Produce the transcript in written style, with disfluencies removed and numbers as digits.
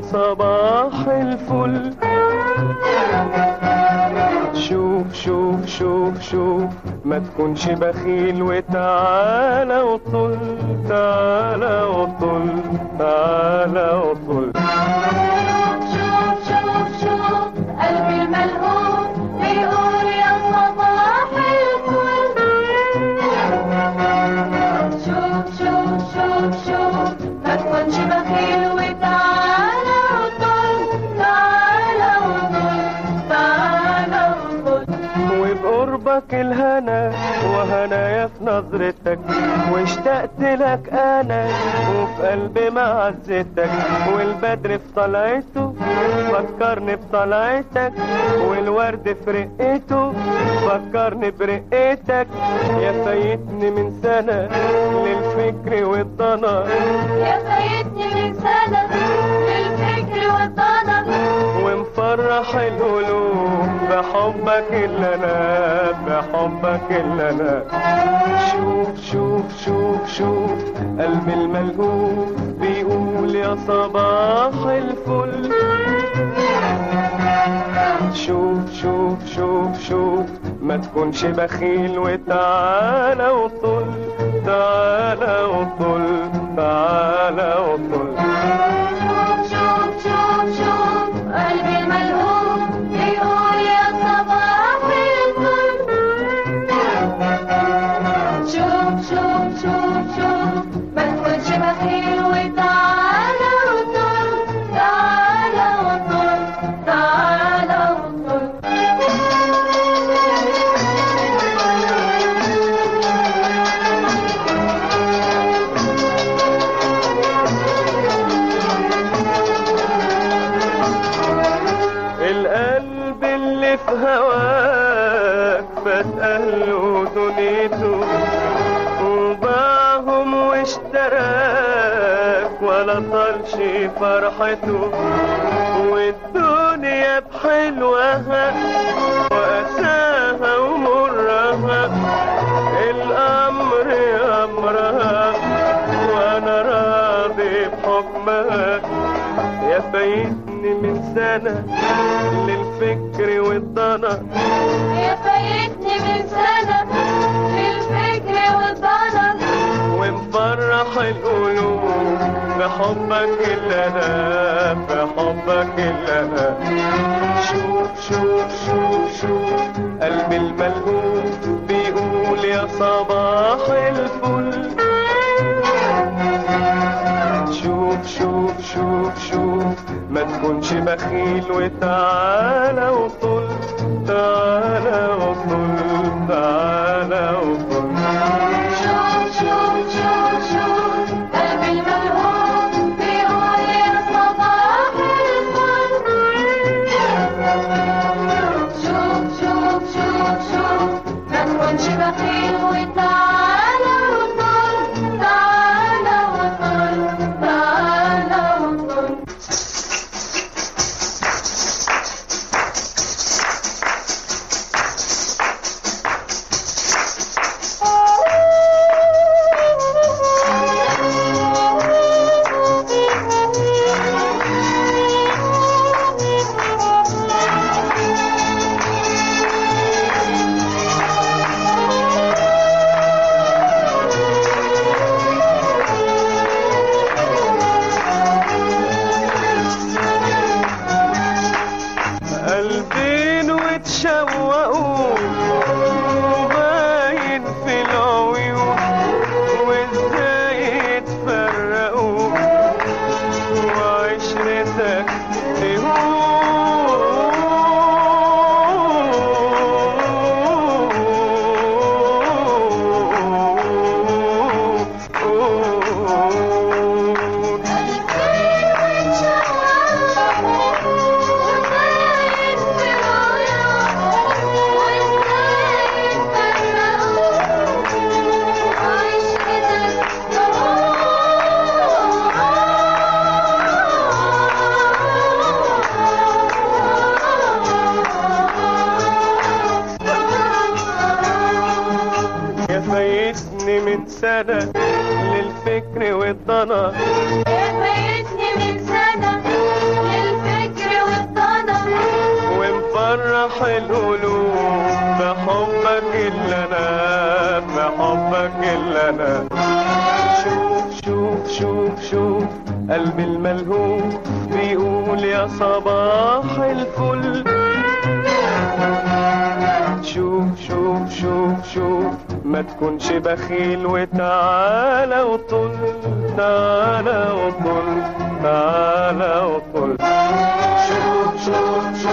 صباح الفل. شوف شوف شوف شوف ما تكونش بخيل وتعالى وطل، تعالى وطل، تعالى وطل. شوف شوف شوف قلبي الملهوف بيقول يا صباح الفل. شوف شوف شوف شوف ما تكونش بخيل وتعالى وطل، تعالى وطل، تعالى وطل. وبقربك الهنا وهنايا في نظرتك، واشتقت لك انا وفي قلبي معزتك، والبدر في طلعته فكرني بطلعتك، والورد في رقته فكرني برقتك. يا فايتني من سنة للفكر والضنا، يا فايتني من سنة للفكر والضنا، ومفرح القلوب بحبك اللي انا، بحبك اللي انا. شوف شوف شوف شوف قلبي الملهوف بيقول يا صباح الفل. شوف شوف شوف شوف ما تكونش بخيل وتعالى وطل، تعالى وطل، تعالى وطل. شوف شوف شوف شوف قلبي الملهوف بيقول يا صباح الفل. شوف شوف شوف شوف ما تكونش بخيل وتعالى وطل، تعالى وطل، تعالى وطل. القلب اللي في هواك فات أهله دنيته، وباعهم واشتراك ولا طالش فرحته، والدنيا بحلوها وأساها ومرها، الأمر أمرها وأنا راضي بحكمها. يا فايتني من سنة للفكر والضنا، يا فايتني من سنة للفكر والضنا، ومفرح القلوب بحبك اللي انا، بحبك اللي انا. شوف شوف شوف شوف قلبي الملهوف بيقول يا صباح الفل. شوف شوف شوف شوف ما تكونش بخيل وتعالى وطل، تعالى وطل، تعالى وطل. شوف شوف شوف شوف قلبي الملهوف بيقول يا صباح الفل. شوف شوف شوف شوف ما تكونش بخيل وتعالى وطل، تعالى وطل، تعالى وطل. قلبين وتشوقوا وباين في العيون، وازاي يتفرقوا وعشرتك فايتني من سنة للفكر والضنا، يا فايتني من سنة فرح القلوب بحبك اللي انا، بحبك اللي انا. شوف شوف شوف شوف قلبي الملهوف بيقول يا صباح الفل. شوف شوف شوف شوف ما تكونش بخيل وتعالى وطل، تعالى وطل، تعالى وطل. شوف شوف